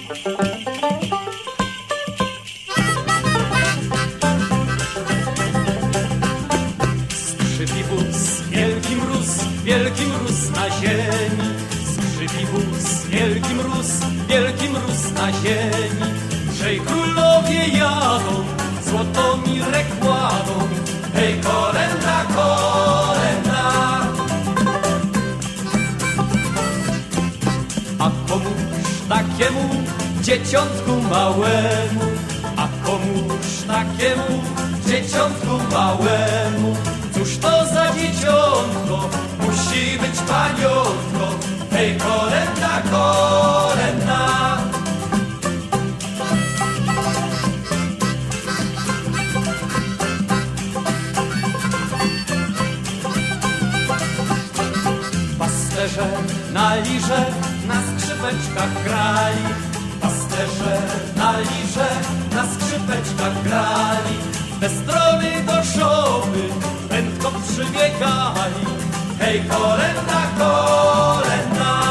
Skrzypi wóz, wielki mróz na ziemi. Skrzypi wóz, wielki mróz na ziemi. Trzej królowie jadą, Złotomirę kładą. Hej, kolenda, kolenda. A komuż takiemu dzieciątku małemu, a komuż takiemu dzieciątku małemu, cóż to za dzieciątko, musi być paniątko. Hej, kolenda, kolenda. Pasterze na lirze, na skrzypeczkach grali. Pasterze na lirze, na skrzypeczkach grali. Te strony do szopy prędko przybiegali. Hej, kolenda, kolenda.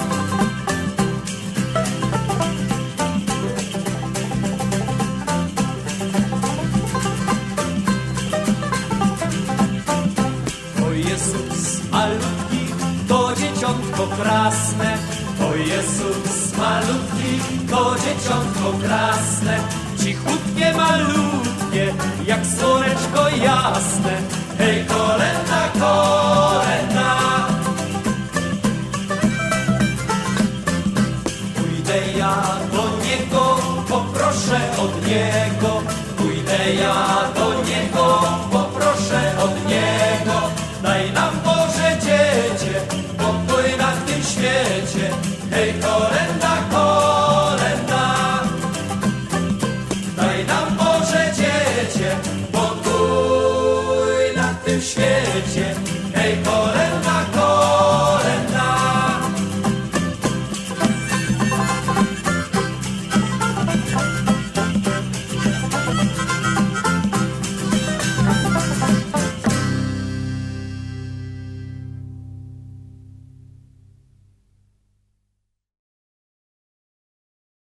O Jezus malutki, to dzieciątko krasne. O Jezus malutki, to dzieciątko krasne. Cichutkie, malutkie, jak słoneczko jasne. Hej, kolenda, kolenda. Pójdę ja do niego, poproszę od niego. Pójdę ja do niego, poproszę od niego. Daj nam Boże dziecię, pokój na tym świecie. Hej, kolenda, kolenda. Daj nam Boże dziecię, pokój na tym świecie.